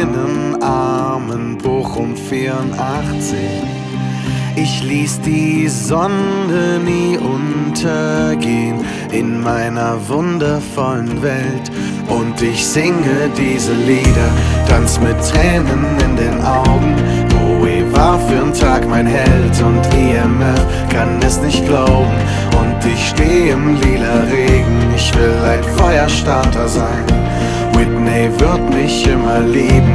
meinen Armen Bochum 84. Ich ließ die Sonne nie untergehen in meiner wundervollen Welt. Und ich singe diese Lieder, tanz mit Tränen in den Augen. Bowie war für'n Tag mein Held und IMF kann es nicht glauben. Und ich steh im lila Regen, ich will ein Feuerstarter sein. Whitney wird mich immer lieben.